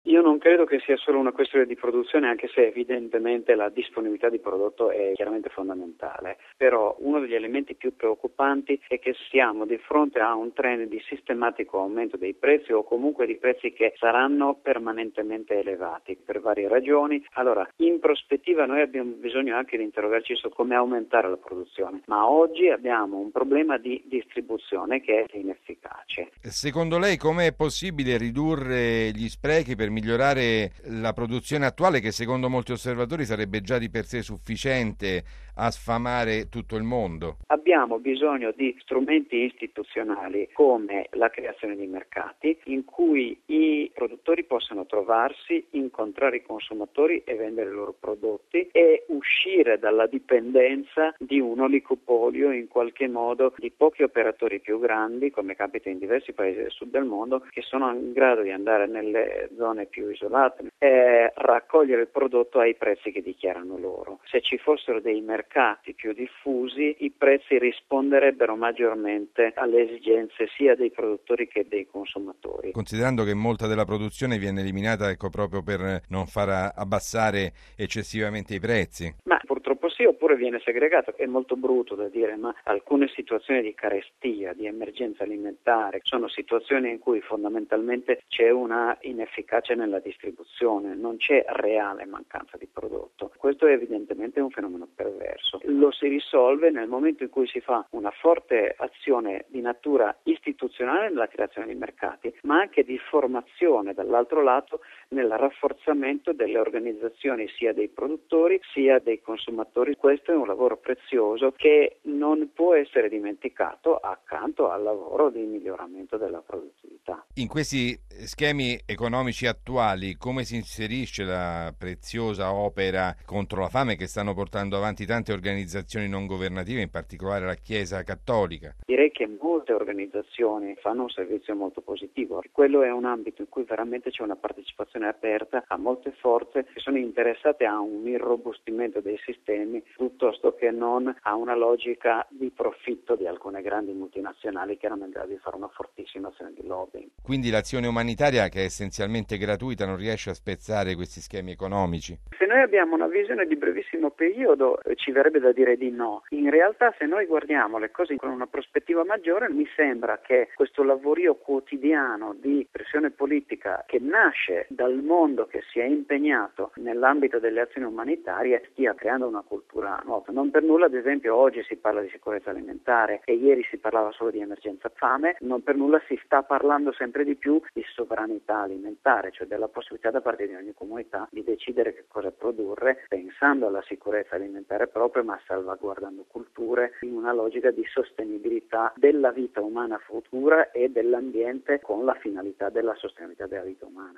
Io non credo che sia solo una questione di produzione, anche se evidentemente la disponibilità di prodotto è chiaramente fondamentale. Però uno degli elementi più preoccupanti è che siamo di fronte a un trend di sistematico aumento dei prezzi o comunque di prezzi che saranno permanentemente elevati per varie ragioni. Allora, in prospettiva noi abbiamo bisogno anche di interrogarci su come aumentare la produzione, ma oggi abbiamo un problema di distribuzione che è inefficace. Secondo lei com'è possibile ridurre gli sprechi per migliorare la produzione attuale, che secondo molti osservatori sarebbe già di per sé sufficiente a sfamare tutto il mondo? Abbiamo bisogno di strumenti istituzionali come la creazione di mercati in cui i produttori possano trovarsi, incontrare i consumatori e vendere i loro prodotti e uscire dalla dipendenza di un oligopolio in qualche modo di pochi operatori più grandi, come capita in diversi paesi del sud del mondo, che sono in grado di andare nelle zone più isolate e raccogliere il prodotto ai prezzi che dichiarano loro. Se ci fossero dei mercati più diffusi, i prezzi risponderebbero maggiormente alle esigenze sia dei produttori che dei consumatori. Considerando che molta della produzione viene eliminata proprio per non far abbassare eccessivamente i prezzi. Ma purtroppo sì, oppure viene segregato. È molto brutto da dire, ma alcune situazioni di carestia, di emergenza alimentare, sono situazioni in cui fondamentalmente c'è una inefficacia nella distribuzione, non c'è reale mancanza di prodotto. Questo è evidentemente un fenomeno perverso. Lo si risolve nel momento in cui si fa una forte azione di natura istituzionale nella creazione di mercati, ma anche di formazione dall'altro lato nel rafforzamento delle organizzazioni sia dei produttori sia dei consumatori. Questo è un lavoro prezioso che non può essere dimenticato accanto al lavoro di miglioramento della produttività. In questi schemi economici attuali, come si inserisce la preziosa opera contro la fame che stanno portando avanti tante organizzazioni non governative, in particolare la Chiesa Cattolica? Direi che molte organizzazioni fanno un servizio molto positivo. Quello è un ambito in cui veramente c'è una partecipazione aperta a molte forze che sono interessate a un irrobustimento dei sistemi piuttosto che non a una logica di profitto di alcune grandi multinazionali che erano in grado di fare una fortissima azione di lobbying. Quindi l'azione umanitaria, che è essenzialmente gratuita, non riesce a spezzare questi schemi economici? Se noi abbiamo una visione di brevissimo periodo ci verrebbe da dire di no. In realtà se noi guardiamo le cose con una prospettiva maggiore mi sembra che questo lavorio quotidiano di pressione politica che nasce dal mondo che si è impegnato nell'ambito delle azioni umanitarie stia creando una cultura nuova. Non per nulla ad esempio oggi si parla di sicurezza alimentare e ieri si parlava solo di emergenza fame, non per nulla si sta parlando sempre di più di sovranità alimentare, cioè della possibilità da parte di ogni comunità di decidere che cosa produrre pensando alla sicurezza alimentare propria ma salvaguardando culture in una logica di sostenibilità della vita umana futura e dell'ambiente con la finalità della sostenibilità della vita umana.